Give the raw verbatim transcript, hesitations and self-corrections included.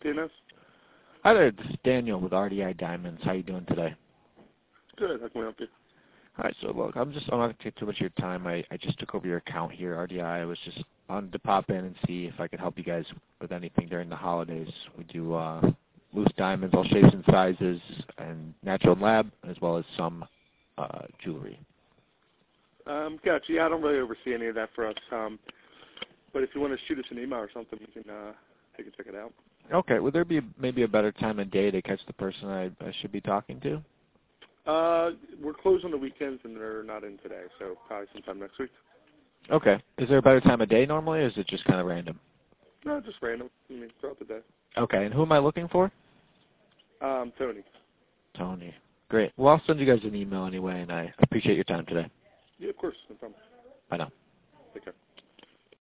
D N S. Hi there, this is Daniel with R D I Diamonds. How you doing today? Good. How can we help you? All right, so look, I'm just I'm not going to take too much of your time. I, I just took over your account here, R D I. I was just on to pop in and see if I could help you guys with anything during the holidays. We do uh, loose diamonds, all shapes and sizes, and natural lab, as well as some uh, jewelry. Um, gotcha. Yeah, I don't really oversee any of that for us. Um, but if you want to shoot us an email or something, we can uh, take and check it out. Okay, would there be maybe a better time of day to catch the person I, I should be talking to? Uh, we're closed on the weekends, and they're not in today, so probably sometime next week. Okay. Is there a better time of day normally, or is it just kind of random? No, just random. I mean, throughout the day. Okay, and who am I looking for? Um, Tony. Tony. Great. Well, I'll send you guys an email anyway, and I appreciate your time today. Yeah, of course. No problem. Bye now. Take care.